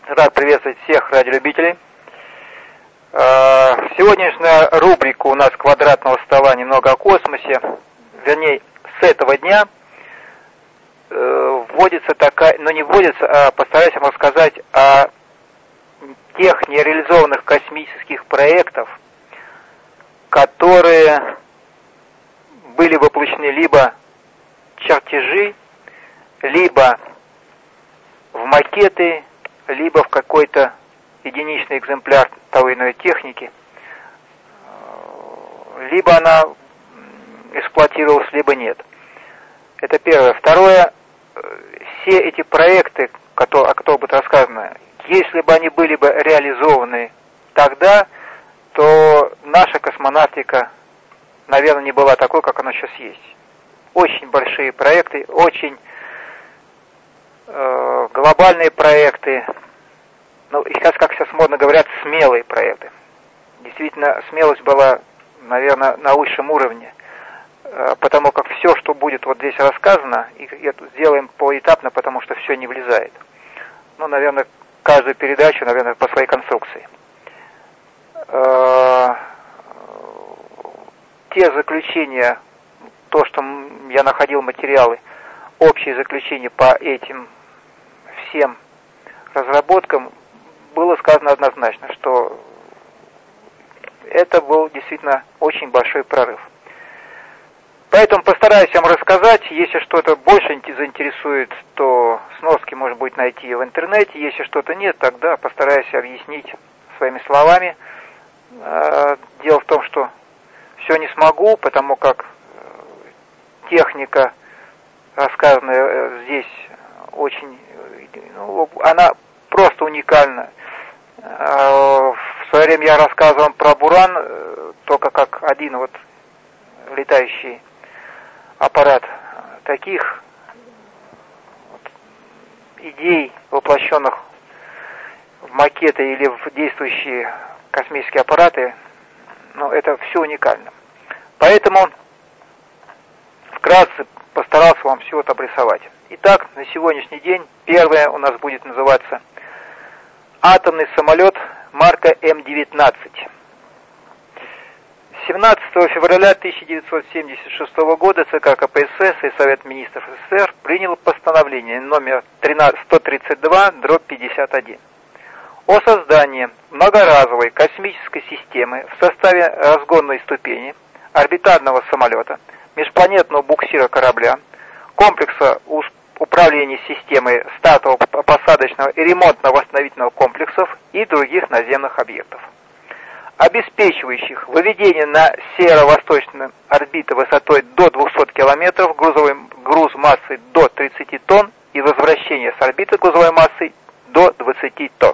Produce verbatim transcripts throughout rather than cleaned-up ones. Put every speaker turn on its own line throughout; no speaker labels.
Рад приветствовать всех радиолюбителей. Сегодняшняя рубрика у нас «Квадратного стола» немного о космосе. Вернее, с этого дня вводится такая, но не вводится, а постараюсь вам рассказать о тех нереализованных космических проектах, которые были воплощены либо в чертежи, либо в макеты, либо в какой-то единичный экземпляр той или иной техники, либо она эксплуатировалась, либо нет. Это первое. Второе, все эти проекты, о которых будет рассказано, если бы они были бы реализованы тогда, то наша космонавтика, наверное, не была такой, как она сейчас есть. Очень большие проекты, очень э, глобальные проекты, ну, сейчас, как сейчас модно говорят, смелые проекты. Действительно, смелость была, наверное, на высшем уровне, потому как все, что будет вот здесь рассказано, и это сделаем поэтапно, потому что все не влезает. Ну, наверное, каждую передачу, наверное, по своей конструкции. Те заключения, то, что я находил материалы, общие заключения по этим всем разработкам, было сказано однозначно, что это был действительно очень большой прорыв. Поэтому постараюсь вам рассказать. Если что-то больше заинтересует, то сноски можно будет найти в интернете. Если что-то нет, тогда постараюсь объяснить своими словами. Дело в том, что все не смогу, потому как техника, рассказанная здесь, очень, ну, она просто уникальна. В свое время я рассказывал про Буран только как один вот летающий аппарат. Таких вот идей, воплощенных в макеты или в действующие космические аппараты, ну, это все уникально. Поэтому вкратце постарался вам все это обрисовать. Итак, на сегодняшний день первое у нас будет называться атомный самолет марка Эм девятнадцать. семнадцатого февраля тысяча девятьсот семьдесят шестого года ЦК КПСС и Совет Министров СССР принял постановление номер сто тридцать два дробь пятьдесят один о создании многоразовой космической системы в составе разгонной ступени, орбитального самолета, межпланетного буксира корабля, комплекса управления системой стартово-посадочного и ремонтно-восстановительного комплексов и других наземных объектов, обеспечивающих выведение на северо-восточную орбиту высотой до двухсот километров, грузовой груз массой до тридцати тонн и возвращение с орбиты грузовой массой до двадцати тонн.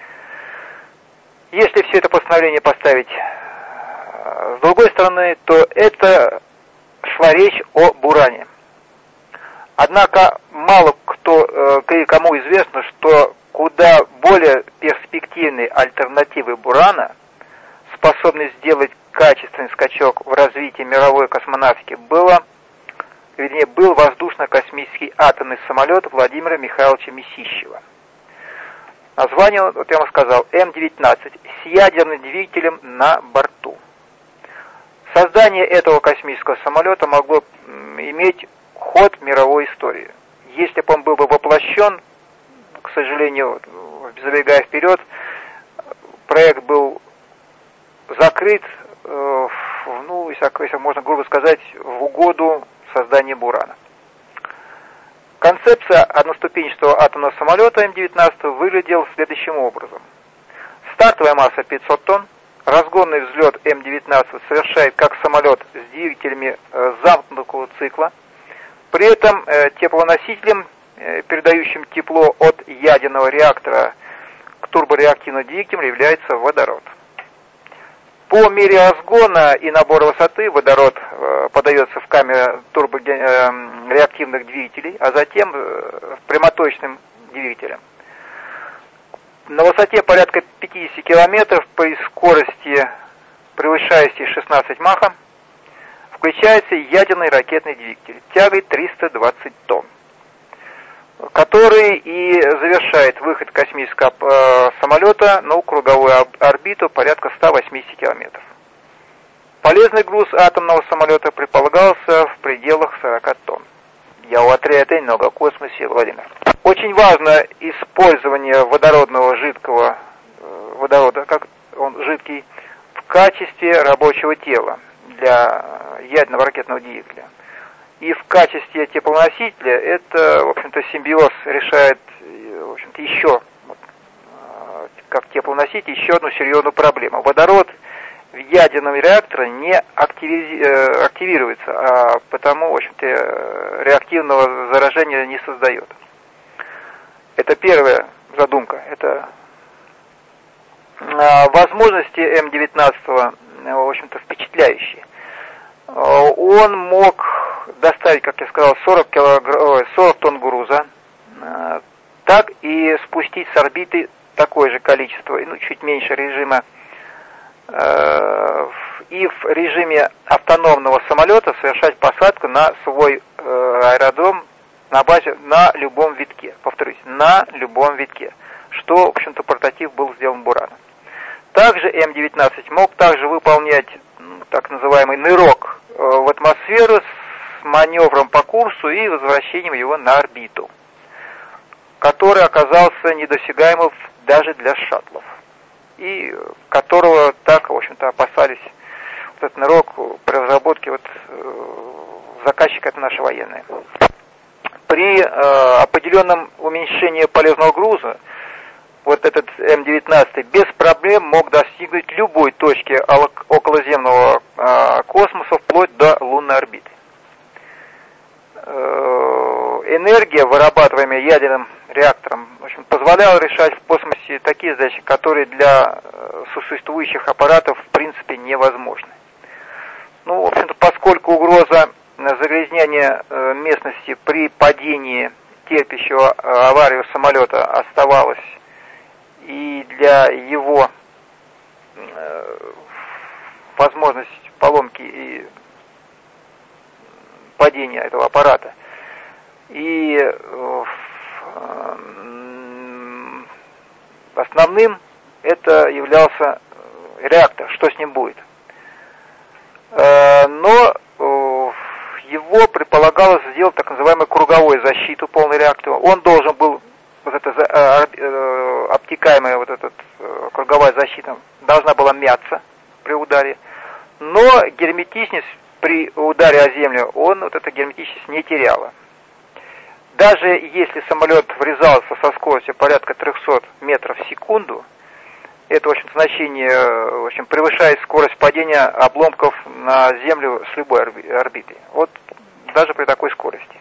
Если все это постановление поставить с другой стороны, то это шла речь о Буране. Однако мало кто, кому известно, что куда более перспективной альтернативой Бурана, способной сделать качественный скачок в развитии мировой космонавтики, было, вернее, был воздушно-космический атомный самолет Владимира Михайловича Месищева. Название, вот я вам сказал, Эм девятнадцать, с ядерным двигателем на борту. Создание этого космического самолета могло иметь ход мировой истории. Если бы он был бы воплощен, к сожалению, забегая вперед, проект был закрыт, ну, если можно грубо сказать, в угоду созданию Бурана. Концепция одноступенчатого атомного самолета Эм девятнадцать выглядела следующим образом. Стартовая масса пятьсот тонн, разгонный взлет Эм девятнадцать совершает как самолет с двигателями э, замкнутого цикла. При этом э, теплоносителем, э, передающим тепло от ядерного реактора к турбореактивным двигателям, является водород. По мере разгона и набора высоты водород э, подается в камеру турбореактивных э, двигателей, а затем э, прямоточным двигателям. На высоте порядка пятидесяти километров при скорости, превышающей шестнадцать махов, включается ядерный ракетный двигатель тягой триста двадцать тонн. который и завершает выход космического э, самолета на круговую орбиту порядка ста восьмидесяти километров. Полезный груз атомного самолета предполагался в пределах сорока тонн. Я у отряда много в космосе, Владимир. Очень важно использование водородного жидкого, э, водорода, как он жидкий, в качестве рабочего тела для ядерного ракетного двигателя. И в качестве теплоносителя это, в общем-то, симбиоз решает, в общем-то, еще, как теплоноситель, еще одну серьезную проблему. Водород в ядерном реакторе не активи... активируется, а потому, в общем-то, реактивного заражения не создает. Это первая задумка. Это возможности эм девятнадцать, в общем-то, впечатляющие. Он мог доставить, как я сказал, сорок килограмм, сорок тонн груза, так и спустить с орбиты такое же количество, ну, чуть меньше режима, и в режиме автономного самолета совершать посадку на свой аэродром на базе, на любом витке. Повторюсь, на любом витке, что, в общем-то, прототип был сделан Бураном. Также эм девятнадцать мог также выполнять так называемый нырок в атмосферу с маневром по курсу и возвращением его на орбиту, который оказался недосягаемым даже для шаттлов, и которого так, в общем-то, опасались вот этот нырок при разработке вот, заказчика, это наши военные. При э, определенном уменьшении полезного груза вот этот эм девятнадцать без проблем мог достигнуть любой точки околоземного э, космоса вплоть до лунной орбиты. Э, энергия, вырабатываемая ядерным реактором, в общем, позволяла решать в космосе такие задачи, которые для э, существующих аппаратов в принципе невозможны. Ну, в общем-то, поскольку угроза загрязнения э, местности при падении терпящего э, аварию самолета оставалась, и для его э, возможность поломки и падения этого аппарата. И э, э, основным это являлся реактор, что с ним будет. Э, но э, его предполагалось сделать так называемую круговую защиту полный реактора. Он должен был вот эта э, э, обтекаемая вот эта э, круговая защита должна была мяться при ударе, но герметичность при ударе о землю он вот эту герметичность не теряла. Даже если самолет врезался со скоростью порядка трехсот метров в секунду, это, в общем, значение, в общем, превышает скорость падения обломков на землю с любой орбиты. Вот даже при такой скорости.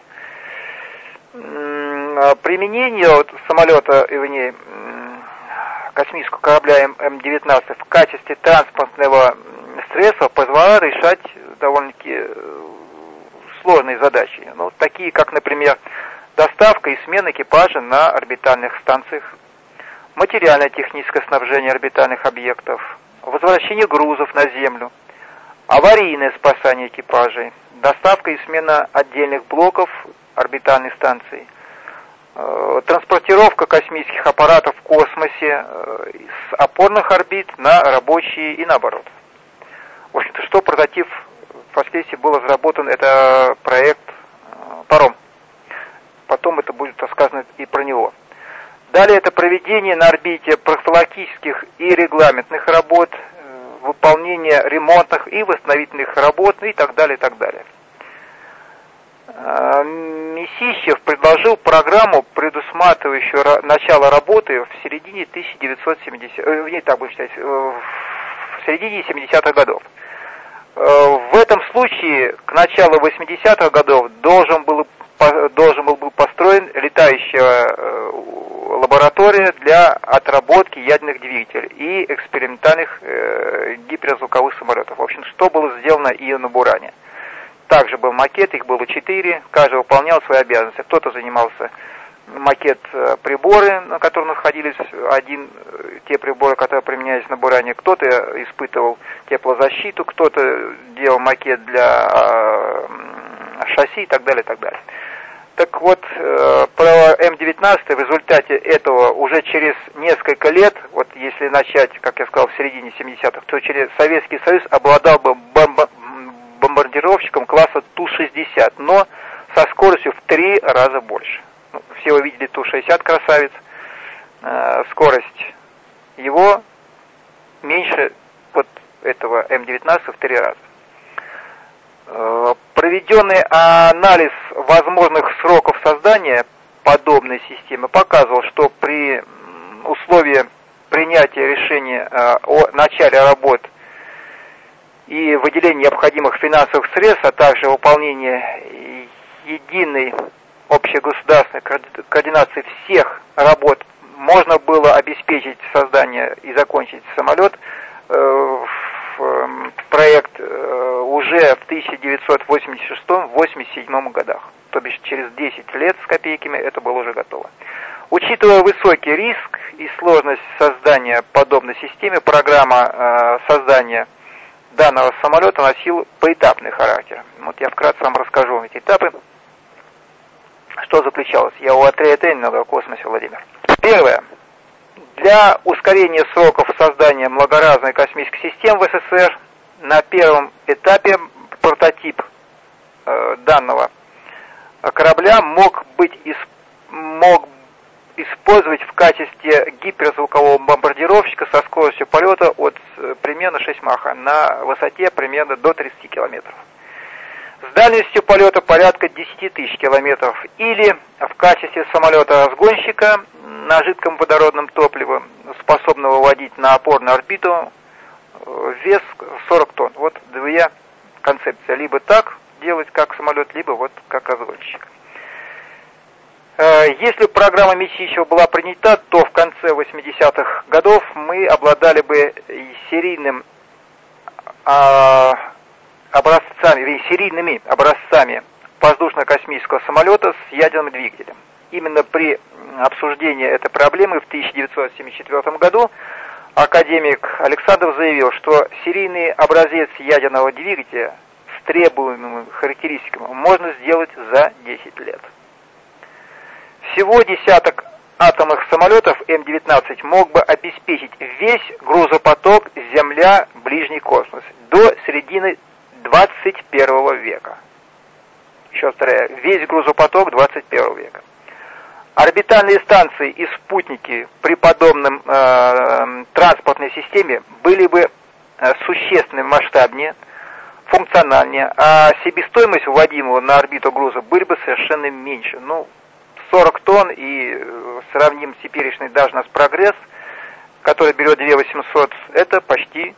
Применение вот самолета, вернее, космического корабля эм девятнадцать в качестве транспортного средства позволяло решать довольно-таки сложные задачи. Ну, такие, как, например, доставка и смена экипажа на орбитальных станциях, материально-техническое снабжение орбитальных объектов, возвращение грузов на Землю, аварийное спасание экипажей, доставка и смена отдельных блоков орбитальной станции, э, транспортировка космических аппаратов в космосе э, с опорных орбит на рабочие и наоборот. В общем-то, что прототип впоследствии был разработан, это проект э, Паром. Потом это будет рассказано и про него. Далее это проведение на орбите профилактических и регламентных работ, э, выполнение ремонтных и восстановительных работ, и так далее, и так далее. Месищев предложил программу, предусматривающую начало работы в середине тысяча девятьсот семидесятых, не так будем считать, в середине семидесятых годов. В этом случае к началу восьмидесятых годов должен был, должен был построен летающая лаборатория для отработки ядерных двигателей и экспериментальных гиперзвуковых самолетов. В общем, что было сделано и на Буране. Также был макет, их было четыре, каждый выполнял свои обязанности. Кто-то занимался макет приборы, на котором находились один, те приборы, которые применялись на Буране, кто-то испытывал теплозащиту, кто-то делал макет для шасси и так далее, и так далее. Так вот, про Эм девятнадцать в результате этого уже через несколько лет, вот если начать, как я сказал, в середине семидесятых, то через Советский Союз обладал бы бомба, бомбардировщиком класса Ту шестьдесят, но со скоростью в три раза больше. Ну, все вы видели Ту шестьдесят, красавец. Э, скорость его меньше вот этого Эм девятнадцать в три раза. Проведенный анализ возможных сроков создания подобной системы показывал, что при условии принятия решения о начале работ и выделении необходимых финансовых средств, а также выполнении единой общегосударственной координации всех работ, можно было обеспечить создание и закончить самолет проект уже в тысяча девятьсот восемьдесят шестом — восемьдесят седьмом годах, то бишь через десять лет с копейками это было уже готово. Учитывая высокий риск и сложность создания подобной системы, программа создания данного самолета носила поэтапный характер. Вот я вкратце вам расскажу эти этапы, что заключалось. Я у Атрея немного о космосе, Владимир. Первое. Для ускорения сроков создания многоразной космической системы в СССР на первом этапе прототип э, данного корабля мог быть исп... мог использовать в качестве гиперзвукового бомбардировщика со скоростью полета от э, примерно шесть Маха на высоте примерно до тридцати километров. С дальностью полета порядка десяти тысяч километров, или в качестве самолета-разгонщика на жидком водородном топливе, способного выводить на опорную орбиту, вес сорок тонн. Вот две концепции. Либо так делать, как самолет, либо вот как разгонщик. Если программа Миссичева была принята, то в конце восьмидесятых годов мы обладали бы серийным а, образцами, серийными образцами воздушно-космического самолета с ядерным двигателем. Именно при обсуждении этой проблемы в тысяча девятьсот семьдесят четвёртом году академик Александров заявил, что серийный образец ядерного двигателя с требуемыми характеристиками можно сделать за десять лет. Всего десяток атомных самолетов Эм девятнадцать мог бы обеспечить весь грузопоток Земля-Ближний космос до середины двадцать первого века. Еще повторяю, весь грузопоток двадцать первого века. Орбитальные станции и спутники при подобном э, транспортной системе были бы э, существенно масштабнее, функциональнее, а себестоимость вводимого на орбиту груза были бы совершенно меньше. Ну, сорок тонн, и э, сравним с теперешний даже у нас прогресс, который берет две тысячи восемьсот, это почти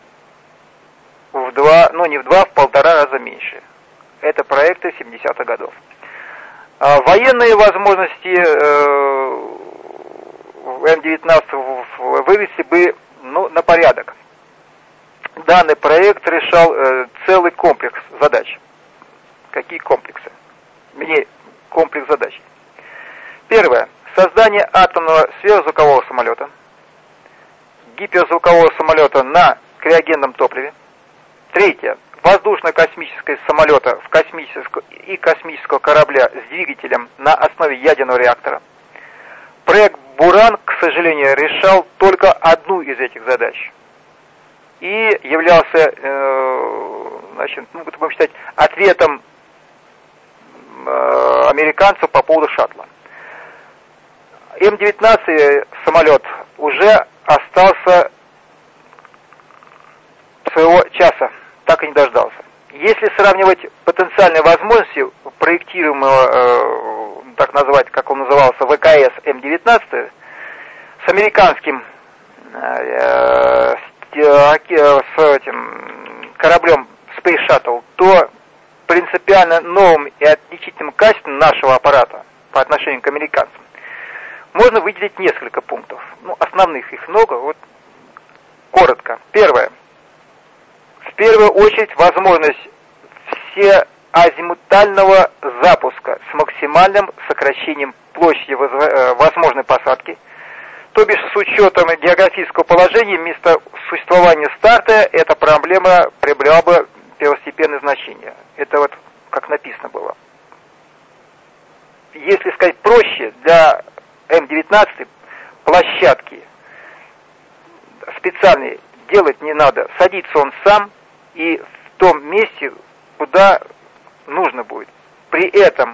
в два, ну не в два, в полтора раза меньше. Это проекты семидесятых годов. А военные возможности э, Эм девятнадцать вывести бы ну, на порядок. Данный проект решал э, целый комплекс задач. Какие комплексы? Мне комплекс задач. Первое. Создание атомного сверхзвукового самолета, гиперзвукового самолета на криогенном топливе. Третье. Воздушно-космического самолета в космического и космического корабля с двигателем на основе ядерного реактора. Проект «Буран», к сожалению, решал только одну из этих задач и являлся, э, значит, ну, будем считать, ответом э, американцев по поводу шаттла. Эм девятнадцать самолет уже остался своего часа, так и не дождался. Если сравнивать потенциальные возможности проектируемого, э, так назвать, как он назывался, вэ ка эс Эм девятнадцать, с американским э, с, с этим кораблем Space Shuttle, то принципиально новым и отличительным качеством нашего аппарата по отношению к американцам можно выделить несколько пунктов. Ну, основных их много, вот коротко. Первое. В первую очередь возможность всеазимутального запуска с максимальным сокращением площади возможной посадки, то бишь с учетом географического положения места существования старта эта проблема приобрела бы первостепенное значение. Это вот как написано было. если сказать проще, для эм девятнадцать площадки специальные делать не надо. Садится он сам и в том месте, куда нужно будет. При этом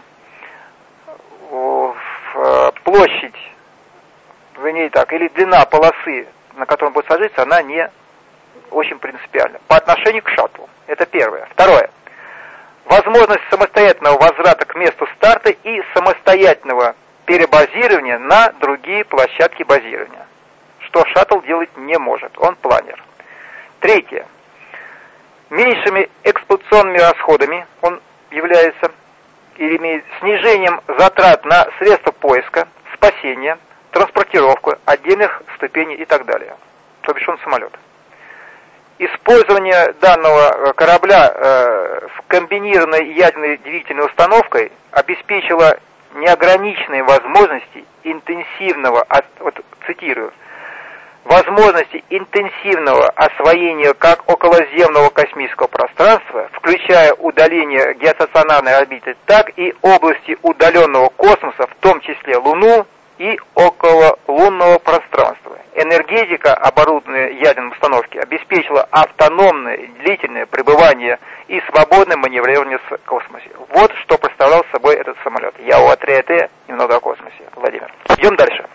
площадь, вернее так, или длина полосы, на котором будет садиться, она не очень принципиальна по отношению к шаттлу. Это первое. Второе. Возможность самостоятельного возврата к месту старта и самостоятельного перебазирования на другие площадки базирования, что шаттл делать не может, он планер. Третье. Меньшими эксплуатационными расходами он является или имеет снижением затрат на средства поиска, спасения, транспортировку отдельных ступеней и так далее. То бишь он самолет. Использование данного корабля э, с комбинированной ядерной двигательной установкой обеспечило неограниченные возможности интенсивного, вот цитирую, возможности интенсивного освоения как околоземного космического пространства, включая удаление геостационарной орбиты, так и области удаленного космоса, в том числе Луну и окололунного пространства. Энергетика оборудованной ядерной установки обеспечила автономное длительное пребывание и свободное маневрирование в космосе. Вот что представлял собой этот самолет. Я у три Т, немного о космосе. Владимир. Идем дальше.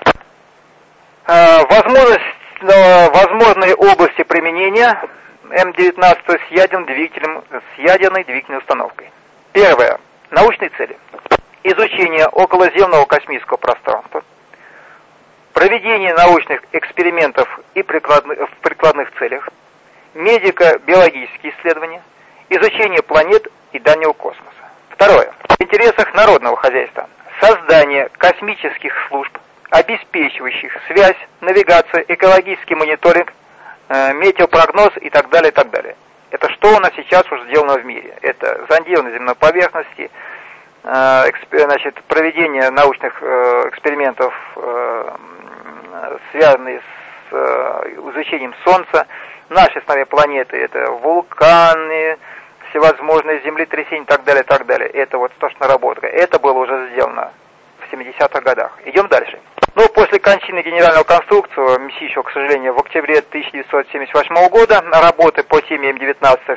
Возможность, возможные области применения эм девятнадцать с ядерным двигателем, с ядерной двигательной установкой. Первое. Научные цели. Изучение околоземного космического пространства, проведение научных экспериментов и прикладных, в прикладных целях, медико-биологические исследования, изучение планет и дальнего космоса. Второе. В интересах народного хозяйства. Создание космических служб, обеспечивающих связь, навигацию, экологический мониторинг, э, метеопрогноз и так далее, и так далее. Это что у нас сейчас уже сделано в мире? Это зондирование земной поверхности, э, эксп, значит, проведение научных э, экспериментов, э, связанные с э, изучением Солнца. Наши с нами планеты — это вулканы, всевозможные землетрясения и так далее, и так далее. Это вот то, что наработка. Это было уже сделано в семидесятых годах. Идем дальше. Ну, после кончины генерального конструктора Месищева, к сожалению, в октябре тысяча девятьсот семьдесят восьмого года работы по теме эм девятнадцать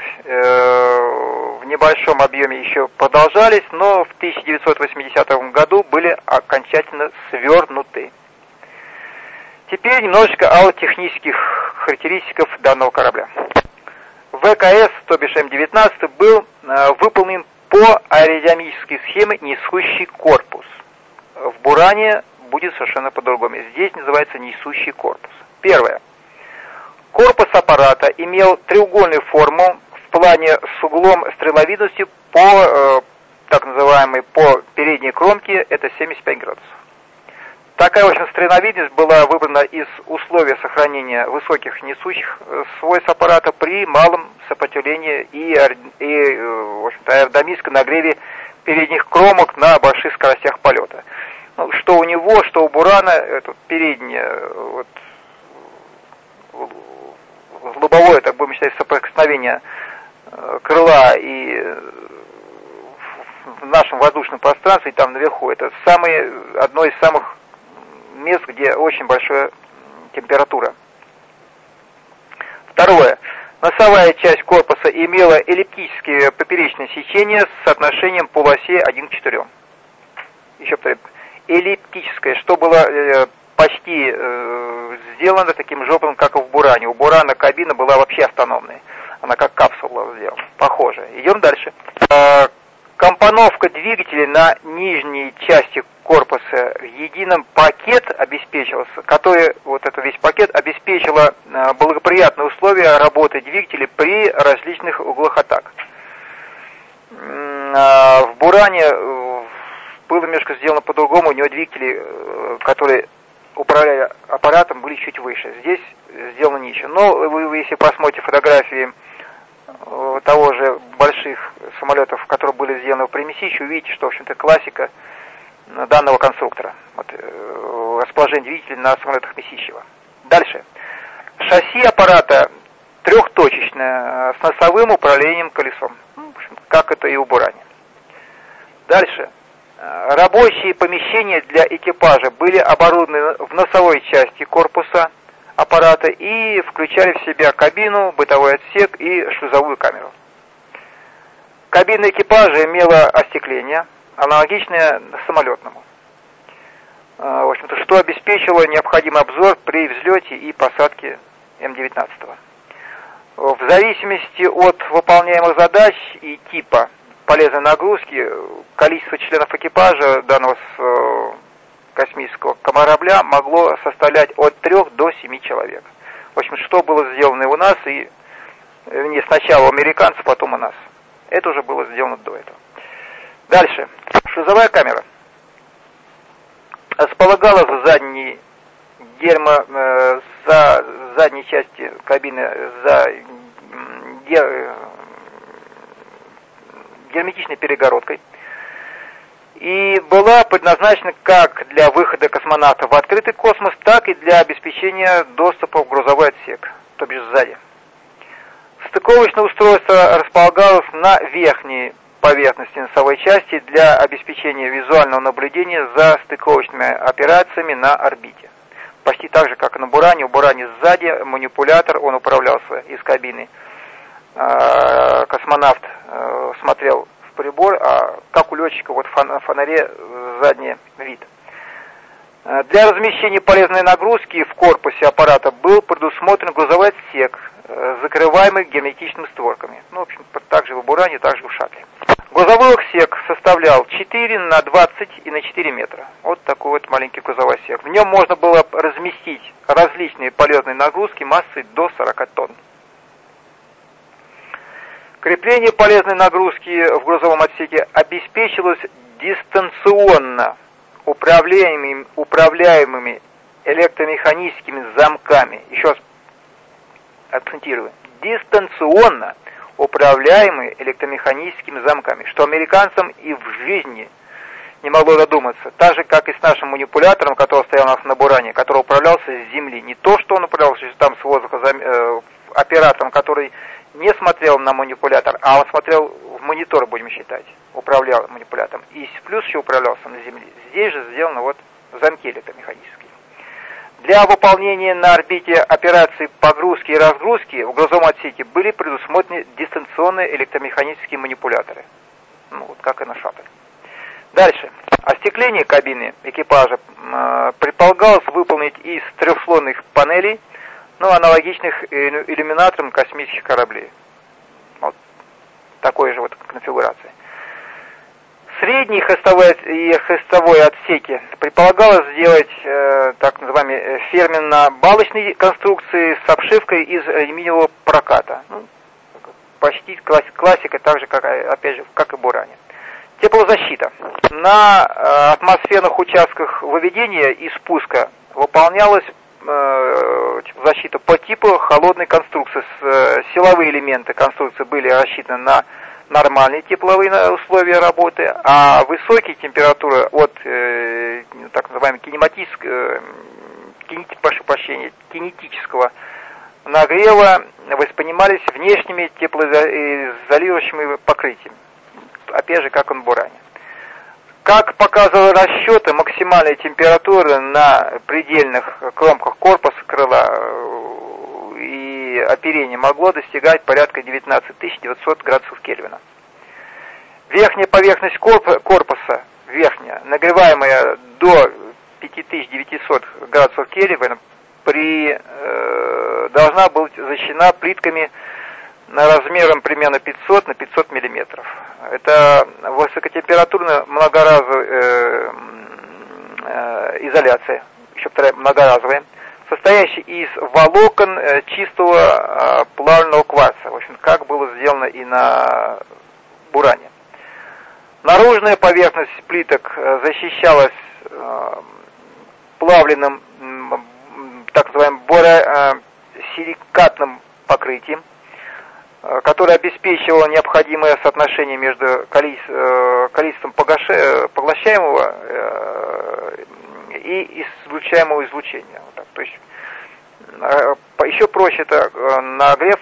э, в небольшом объеме еще продолжались, но в тысяча девятьсот восьмидесятом году были окончательно свернуты. Теперь немножечко о технических характеристиках данного корабля. вэ ка эс, то бишь эм девятнадцать, был э, выполнен по аэродинамической схеме несущий корпус. В Буране будет совершенно по-другому. Здесь называется несущий корпус. Первое. Корпус аппарата имел треугольную форму в плане с углом стреловидности по э, так называемой по передней кромке, это семьдесят пять градусов. Такая, в общем, стреловидность была выбрана из условий сохранения высоких несущих свойств аппарата при малом сопротивлении и, и в общем-то, аэродинамическом нагреве передних кромок на больших скоростях полета. Ну, что у него, что у Бурана, это переднее, вот, лобовое, так будем считать, соприкосновение крыла и в нашем воздушном пространстве, и там наверху, это самые, одно из самых мест, где очень большая температура. Второе. Носовая часть корпуса имела эллиптические поперечные сечения с соотношением полуосей один к четырем. Еще повторю. Эллиптическое, что было э, почти э, сделано таким же образом, как и в Буране. У Бурана кабина была вообще автономной. Она как капсула сделана. Похоже. Идем дальше. Э, компоновка двигателей на нижней части корпуса в едином пакет обеспечивался, который, вот этот весь пакет, обеспечила э, благоприятные условия работы двигателей при различных углах атак. Э, в Буране э, было немножко сделано по-другому, у него двигатели, которые управляли аппаратом, были чуть выше. Здесь сделано ниже. Но вы, вы если посмотрите фотографии того же больших самолетов, которые были сделаны при Месищеве, увидите, что, в общем-то, классика данного конструктора. Вот, расположение двигателей на самолетах Месищева. Дальше. Шасси аппарата трехточечное, с носовым управлением колесом. Ну, в общем, как это и у Буране. Дальше. Рабочие помещения для экипажа были оборудованы в носовой части корпуса аппарата и включали в себя кабину, бытовой отсек и шлюзовую камеру. Кабина экипажа имела остекление, аналогичное самолетному. В общем-то, что обеспечило необходимый обзор при взлете и посадке Эм девятнадцать. В зависимости от выполняемых задач и типа полезной нагрузки, количество членов экипажа данного космического корабля могло составлять от трёх до семи человек. В общем, что было сделано и у нас, и не сначала у американцев, потом у нас. Это уже было сделано до этого. Дальше. Шлюзовая камера располагалась в задней гермо, э, за задней части кабины, за гер, герметичной перегородкой, и была предназначена как для выхода космонавтов в открытый космос, так и для обеспечения доступа в грузовой отсек, то бишь сзади. Стыковочное устройство располагалось на верхней поверхности носовой части для обеспечения визуального наблюдения за стыковочными операциями на орбите. Почти так же, как и на Буране. У Буране сзади манипулятор, он управлялся из кабины. Космонавт смотрел в прибор, а как у летчика вот в фонаре задний вид. Для размещения полезной нагрузки в корпусе аппарата был предусмотрен грузовой отсек, закрываемый герметичными створками. Ну, в общем, так же в Буране, так же в шаттле. Грузовой отсек составлял четыре на двадцать и на четыре метра. Вот такой вот маленький грузовой отсек. В нем можно было разместить различные полезные нагрузки массой до сорока тонн. Крепление полезной нагрузки в грузовом отсеке обеспечивалось дистанционно управляемыми, управляемыми электромеханическими замками. Еще раз акцентирую. Дистанционно управляемые электромеханическими замками, что американцам и в жизни не могло додуматься. Так же, как и с нашим манипулятором, который стоял у нас на Буране, который управлялся с земли. Не то, что он управлялся там с воздуха, э, оператором, который не смотрел на манипулятор, а он смотрел в монитор, будем считать, управлял манипулятором. И плюс еще управлялся на земле. Здесь же сделано вот замки электромеханические. Для выполнения на орбите операций погрузки и разгрузки в грузовом отсеке были предусмотрены дистанционные электромеханические манипуляторы. Ну, вот как и на шаттле. Дальше. Остекление кабины экипажа э, предполагалось выполнить из трехслойных панелей, ну, аналогичных иллюминаторам космических кораблей. Вот такой же вот конфигурации. Средние хвостовые и хвостовые отсеки предполагалось сделать э, так называемые ферменно-балочные конструкции с обшивкой из алюминиевого проката. Ну, почти класс, классика, так же, как, опять же, как и Буране. Теплозащита. На э, атмосферных участках выведения и спуска выполнялась э, защита по типу холодной конструкции. С, э, силовые элементы конструкции были рассчитаны на нормальные тепловые условия работы, а высокие температуры от э, так называемого кинематического, э, прошу прощения, кинетического нагрева воспринимались внешними теплоизолирующими покрытиями. Опять же, как он в Буране. Как показывали расчеты, максимальная температура на предельных кромках корпуса крыла и оперения могло достигать порядка девятнадцать тысяч девятьсот градусов Кельвина. Верхняя поверхность корпуса, верхняя, нагреваемая до пять тысяч девятьсот градусов Кельвина, при, э, должна быть защищена плитками размером примерно пятьсот на пятьсот миллиметров. Это высокотемпературная многоразовая э, э, изоляция, еще вторая многоразовая, состоящий из волокон э, чистого э, плавленного кварца, в общем, как было сделано и на Буране. Наружная поверхность плиток э, защищалась э, плавленным, э, так называемым боросиликатным покрытием, э, которое обеспечивало необходимое соотношение между количеством, э, количеством погаше, поглощаемого э, и излучаемого излучения. Вот так. То есть еще проще это нагрев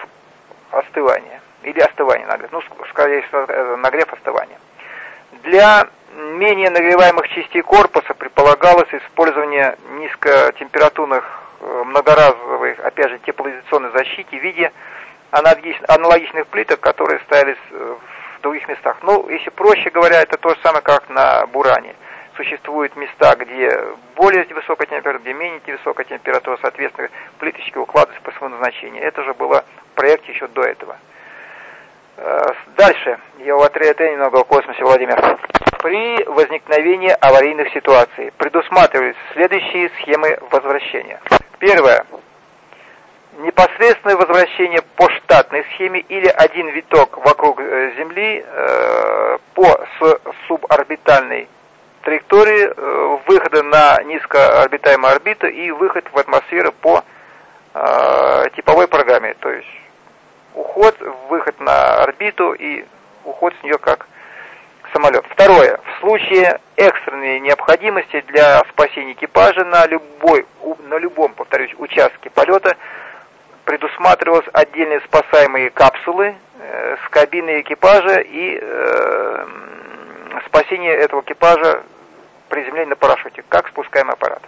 остывания или остывание нагрев, ну скорее всего нагрев остывания. Для менее нагреваемых частей корпуса предполагалось использование низкотемпературных многоразовых, опять же, теплоизоляционной защиты в виде аналогичных плиток, которые ставились в других местах. Ну, если проще говоря, это то же самое, как на Буране. Существуют места, где более высокая температура, где менее высокая температура, соответственно, плиточки укладываются по своему назначению. Это же было в проекте еще до этого. Дальше. Я в отряде немного о космосе, Владимир. При возникновении аварийных ситуаций предусматривались следующие схемы возвращения. Первое. Непосредственное возвращение по штатной схеме или один виток вокруг Земли э, по с суборбитальной траектории, э, выхода на низкоорбитаемую орбиту и выход в атмосферу по э, типовой программе. То есть уход, выход на орбиту и уход с нее как самолет. Второе. В случае экстренной необходимости для спасения экипажа на любой, на любом, повторюсь, участке полета предусматривалось отдельные спасаемые капсулы э, с кабиной экипажа и э, спасение этого экипажа приземления на парашюте, как спускаемый аппарат.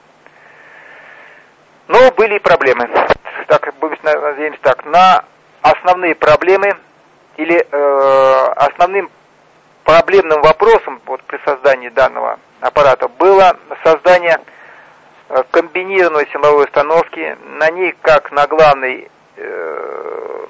Но были и проблемы. Так, надеемся так, на основные проблемы или э, основным проблемным вопросом вот, при создании данного аппарата было создание комбинированной силовой установки. На ней, как на главной, э,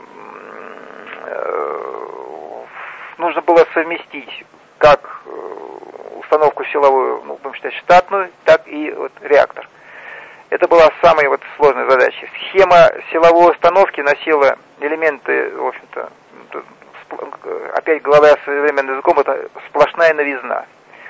э, нужно было совместить как установку силовую, ну, будем считать, штатную, так и вот, реактор. Это была самая вот, сложная задача. Схема силовой установки носила элементы, в общем-то, опять говоря современным языком, это сплошная новизна.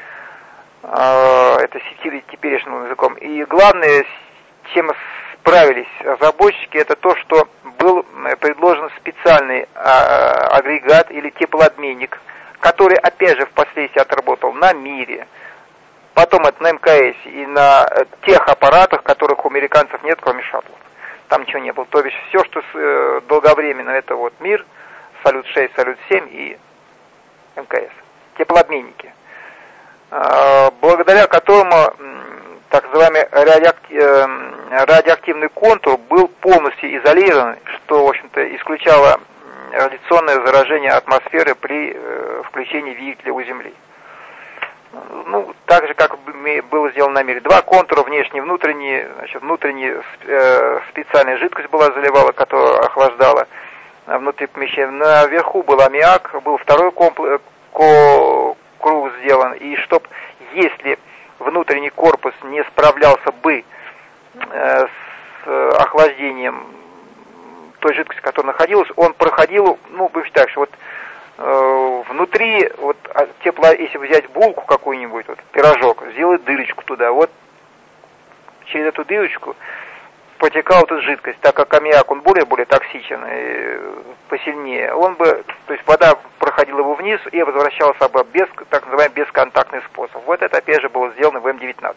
Это теперешним языком. И главное, с чем справились разработчики, это то, что был предложен специальный агрегат или теплообменник, который, опять же, впоследствии отработал на Мире, потом это на эм ка эс и на тех аппаратах, которых у американцев нет, кроме шаттлов. Там ничего не было. То есть все, что долговременно, это вот Мир, Салют шесть, Салют семь и эм ка эс. Теплообменники. Благодаря которому так называемый радиоактивный контур был полностью изолирован, что, в общем-то, исключало радиационное заражение атмосферы при включении двигателя у Земли. Ну, так же, как было сделано на Мире. Два контура, внешний и внутренний. Значит, внутренний э, специальная жидкость была заливала, которая охлаждала внутри помещения. Наверху был аммиак, был второй комплекс, круг сделан. И чтоб, если внутренний корпус не справлялся бы э, с охлаждением той жидкости, которая находилась, он проходил, ну, будем считать, что вот внутри, вот тепло, если взять булку какую-нибудь, вот, пирожок, сделать дырочку туда, вот через эту дырочку потекала вот эта жидкость, так как аммиак, он более-более токсичен, и посильнее, он бы, то есть вода проходила его вниз и возвращалась обратно без, так называемый бесконтактный способ. Вот это, опять же, было сделано в эм девятнадцать.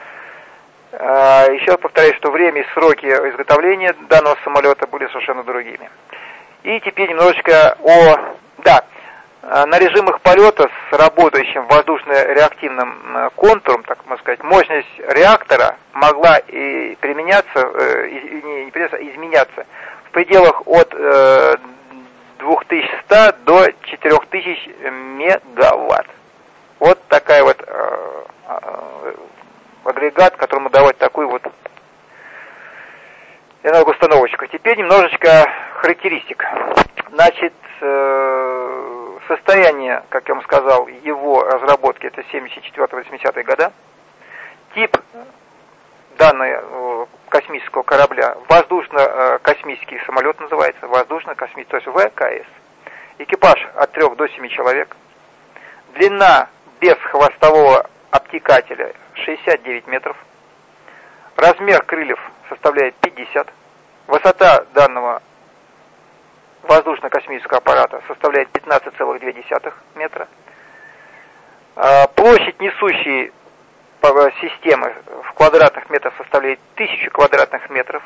Еще повторяю, что время и сроки изготовления данного самолета были совершенно другими. И теперь немножечко о... Да, на режимах полета с работающим воздушно-реактивным контуром, так можно сказать, мощность реактора могла и применяться, и, не, не применяться, а изменяться в пределах от э, две тысячи сто до четыре тысячи мегаватт. Вот такая вот э, э, агрегат, которому давать такую вот энергоустановочку. Теперь немножечко характеристик. Значит, э, состояние, как я вам сказал, его разработки это семьдесят четвёртые — восьмидесятые года. Тип данного космического корабля воздушно-космический самолет называется, воздушно-космический, то есть вэ ка эс. Экипаж от трёх до семи человек. Длина без хвостового обтекателя шестьдесят девять метров. Размер крыльев составляет пятьдесят. Высота данного воздушно-космического аппарата составляет пятнадцать целых две десятых метра. Площадь несущей системы в квадратных метрах составляет тысячу квадратных метров.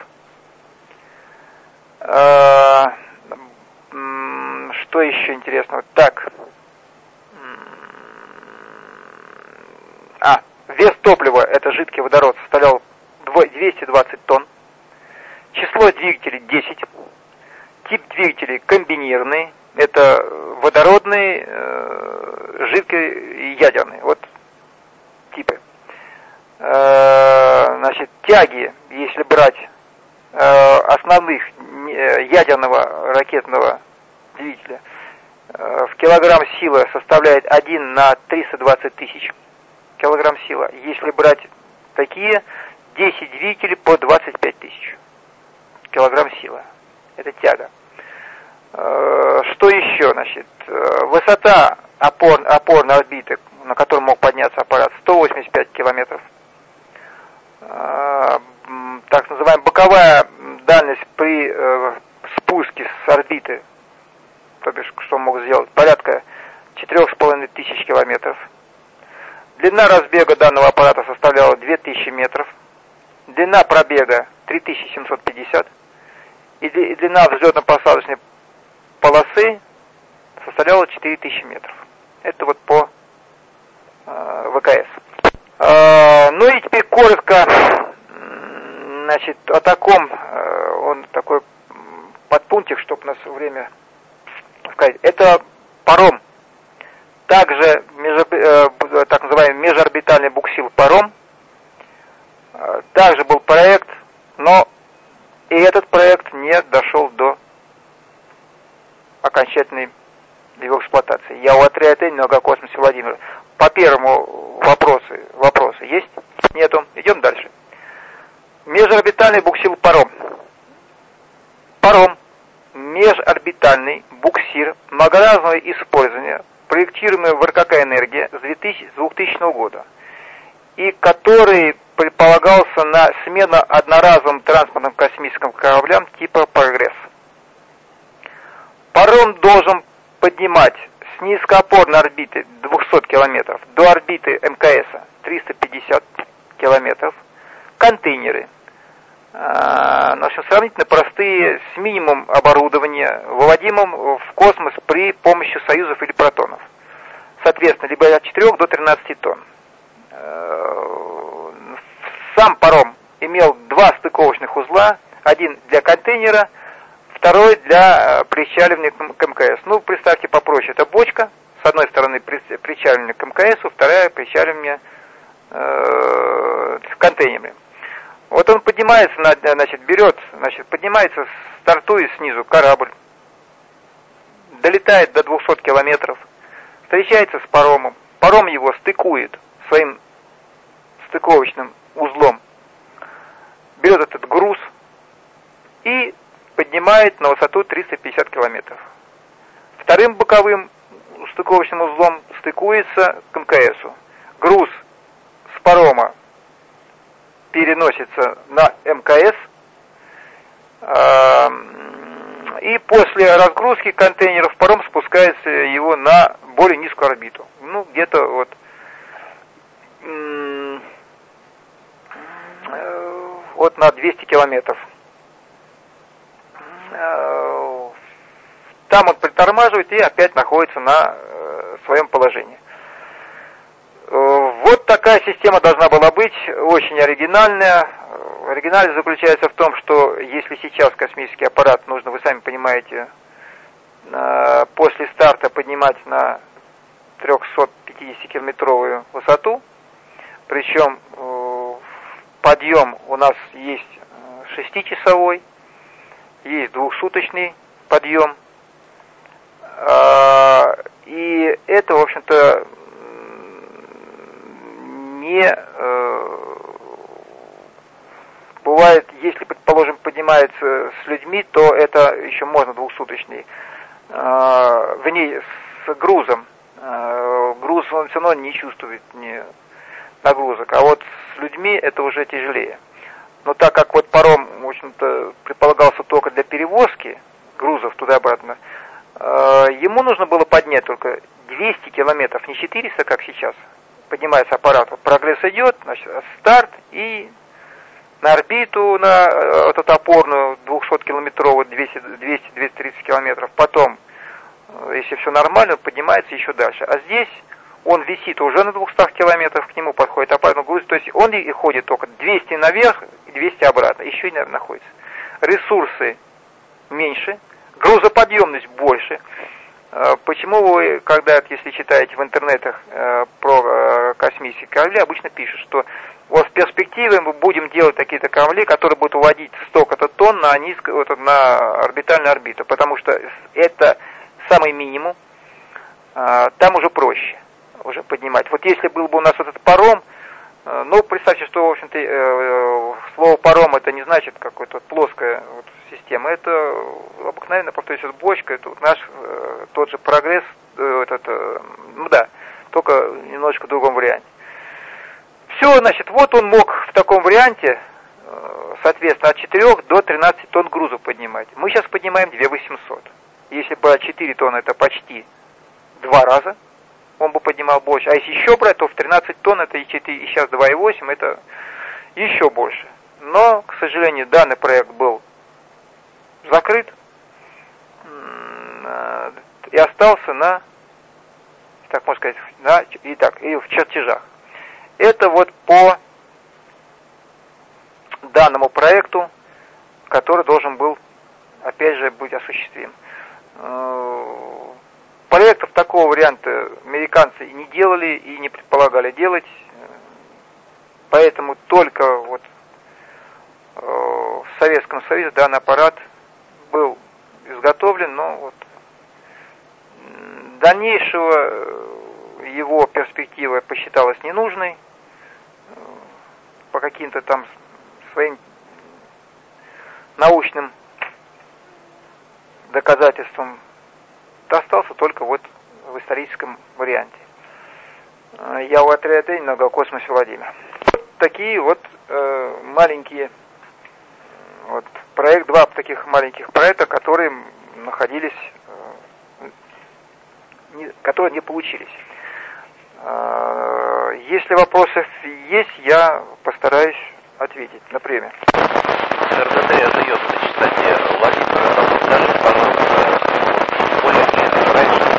Что еще интересного? Так. Вес топлива, это жидкий водород, составлял двести двадцать тонн. Число двигателей десять. Тип двигателей комбинированный. Это водородный, э, жидкий и ядерный. Вот типы. Э, значит, тяги, если брать э, основных э, ядерного ракетного двигателя, э, в килограмм силы составляет один на триста двадцать тысяч килограмм сила. Если брать такие, десять двигателей по двадцать пять тысяч килограмм сила. Это тяга. Что еще, значит, высота опор, опорной орбиты, на которой мог подняться аппарат, сто восемьдесят пять километров. Так называемая боковая дальность при спуске с орбиты, то бишь, что он мог сделать, порядка четырех с половиной тысяч километров. Длина разбега данного аппарата составляла две тысячи метров. Длина пробега три тысячи семьсот пятьдесят. И длина взлетно-посадочной полосы составляла четыре тысячи метров. Это вот по э, ВКС. Э, ну и теперь коротко, значит, о таком, э, он такой подпунктик, чтобы у нас время сказать. Это паром. Также межор, э, так называемый межорбитальный буксир паром. Э, также был проект, но и этот проект не дошел до окончательной его эксплуатации. Я у отряда Многокосмосе Владимир. По первому вопросу, вопросы есть? Нету. Идем дальше. Межорбитальный буксир паром. Паром. Межорбитальный буксир многоразового использования, проектируемый в РКК «Энергия» с двухтысячного года, и который предполагался на смену одноразовым транспортным космическим кораблям типа «Прогресс». Паром должен поднимать с низкоопорной орбиты двухсот километров до орбиты МКС триста пятьдесят километров контейнеры, э, в общем, сравнительно простые, с минимумом оборудования, выводимым в космос при помощи союзов или протонов. Соответственно, либо от четырёх до тринадцати тонн. Э, сам паром имел два стыковочных узла, один для контейнера, второй для причаливания к МКС. Ну, представьте попроще, это бочка, с одной стороны причаливание к МКС, вторая причаливание э, с контейнерами. Вот он поднимается, значит, берет, значит, поднимается, стартует снизу корабль, долетает до двухсот километров, встречается с паромом, паром его стыкует своим стыковочным узлом, берет этот груз и поднимает на высоту триста пятьдесят километров. Вторым боковым стыковочным узлом стыкуется к МКСу. Груз с парома переносится на МКС, и после разгрузки контейнеров паром спускается его на более низкую орбиту. Ну, где-то вот вот на двести километров. Там он притормаживает и опять находится на своем положении. Вот такая система должна была быть, очень оригинальная. Оригинальность заключается в том, что если сейчас космический аппарат нужно, вы сами понимаете, после старта поднимать на трехсотпятидесятикилометровую высоту, причем подъем у нас есть шестичасовой, есть двухсуточный подъем, и это, в общем-то, не бывает, если, предположим, поднимается с людьми, то это еще можно двухсуточный, вернее, с грузом. Груз он все равно не чувствует ни нагрузок, а вот с людьми это уже тяжелее. Но так как вот паром, в общем-то, предполагался только для перевозки грузов туда-обратно, ему нужно было поднять только двести километров, не четыреста, как сейчас. Поднимается аппарат, вот прогресс идет, значит, старт и на орбиту, на вот эту опорную двухсоткилометровую, двести-двести тридцать километров. Потом, если все нормально, поднимается еще дальше. А здесь он висит уже на двухстах километрах, к нему подходит аппарат, грузит, то есть он и ходит только двести наверх и двести обратно, еще и находится. Ресурсы меньше, грузоподъемность больше. Почему вы, когда, если читаете в интернетах про космические корабли, обычно пишут, что вот в перспективе мы будем делать такие-то корабли, которые будут уводить столько-то тонн на, низко, вот, на орбитальную орбиту, потому что это самый минимум, там уже проще уже поднимать. Вот если был бы у нас этот паром, ну, представьте, что, в общем-то, слово паром это не значит какая-то плоская вот система, это обыкновенно, повторюсь, бочка, это вот наш тот же прогресс, этот, ну да, только немножечко в другом варианте. Все, значит, вот он мог в таком варианте, соответственно, от четырёх до тринадцати тонн груза поднимать. Мы сейчас поднимаем две тысячи восемьсот. Если бы четыре тонны, это почти два раза, он бы поднимал больше. А если еще брать, то в тринадцать тонн это и, четыре, и сейчас два и восемь, это еще больше. Но, к сожалению, данный проект был закрыт и остался на, так можно сказать, на, и так, и в чертежах. Это вот по данному проекту, который должен был, опять же, быть осуществим. Проектов такого варианта американцы не делали и не предполагали делать, поэтому только вот в Советском Союзе данный аппарат был изготовлен, но вот дальнейшего его перспектива посчиталась ненужной по каким-то там своим научным доказательствам. Остался только вот в историческом варианте. Я у отряда немного о космосе Владимир. Вот такие вот э, маленькие вот проект, два таких маленьких проекта, которые находились, э, не, которые не получились. Э, если вопросы есть, я постараюсь ответить на премию.
эр дэ тэ задает на частоте Владимира. Расскажите, пожалуйста, более раньше